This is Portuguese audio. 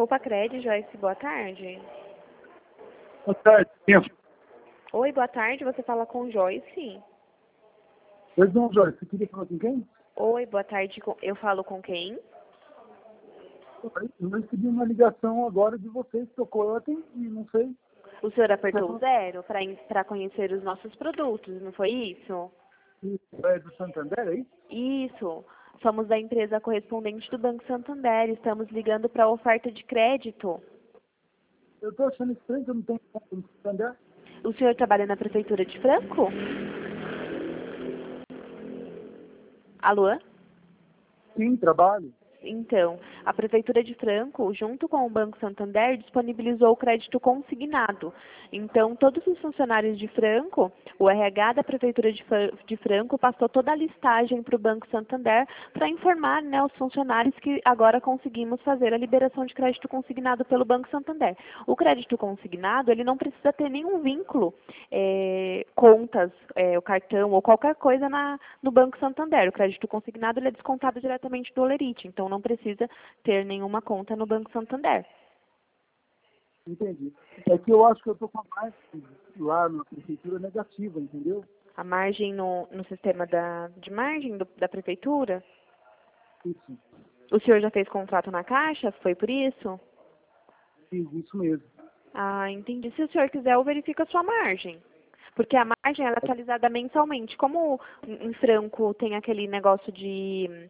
Poupa Cred, Joyce, boa tarde. Boa tarde. Oi, boa tarde, você fala com Joyce? Pois não, Joyce, você queria falar com quem? Oi, boa tarde, eu falo com quem? Eu recebi uma ligação agora de vocês, tocou, eu atendi, não sei. O senhor apertou o 0 para conhecer os nossos produtos, não foi isso? Isso é do Santander, é isso? Isso. Somos da empresa correspondente do Banco Santander. Estamos ligando para oferta de crédito. Eu estou achando estranho que eu não tenho conta no Santander. O senhor trabalha na Prefeitura de Franco? Alô? Sim, trabalho. Então, a Prefeitura de Franco, junto com o Banco Santander, disponibilizou o crédito consignado. Então, todos os funcionários de Franco, o RH da Prefeitura de Franco, passou toda a listagem para o Banco Santander para informar, né, os funcionários que agora conseguimos fazer a liberação de crédito consignado pelo Banco Santander. O crédito consignado, ele não precisa ter nenhum vínculo, contas, o cartão ou qualquer coisa no Banco Santander. O crédito consignado ele é descontado diretamente do Olerite, então não precisa ter nenhuma conta no Banco Santander. Entendi. É que eu acho que eu estou com a margem lá na prefeitura negativa, entendeu? A margem no sistema de margem da Prefeitura? Isso. O senhor já fez contrato na Caixa? Foi por isso? Isso mesmo. Ah, entendi. Se o senhor quiser, eu verifico a sua margem. Porque a margem ela é atualizada mensalmente. Como em Franco tem aquele negócio de